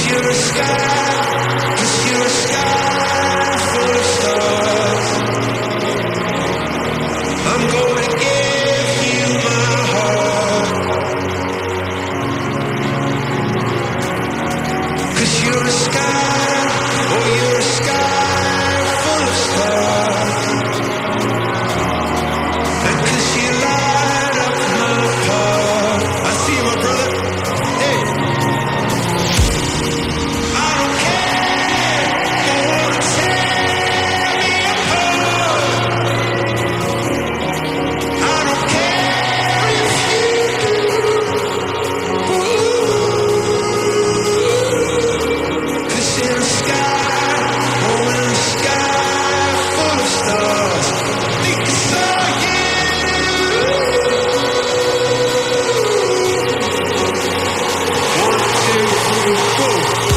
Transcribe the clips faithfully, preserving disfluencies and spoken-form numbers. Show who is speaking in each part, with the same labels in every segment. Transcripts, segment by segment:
Speaker 1: you're a sky, 'cause you're a sky full of stars. I'm gonna give you my heart, 'cause you're a sky, oh you're a sky full of stars. And 'cause you light up my heart. I see you, my brother. Hey. I don't care, you wanna tear me apart. I don't care if you do. Ooh. 'Cause in the sky, oh in the sky full of stars, I think I saw you. One, two, three, four.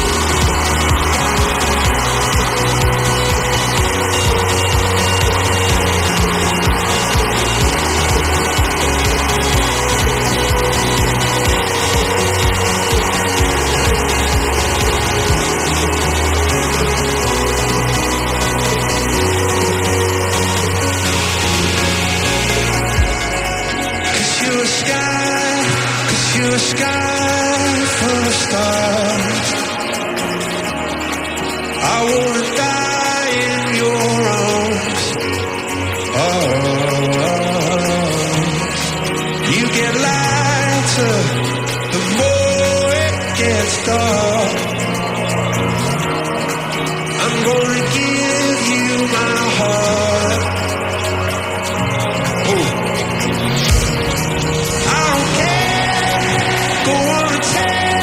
Speaker 1: Cause you're a sky, cause you're a sky full of stars. I wanna die in your arms. Arms. You get lighter the more it gets dark. I'm gonna give you my heart. Oh. I don't care, go on and tell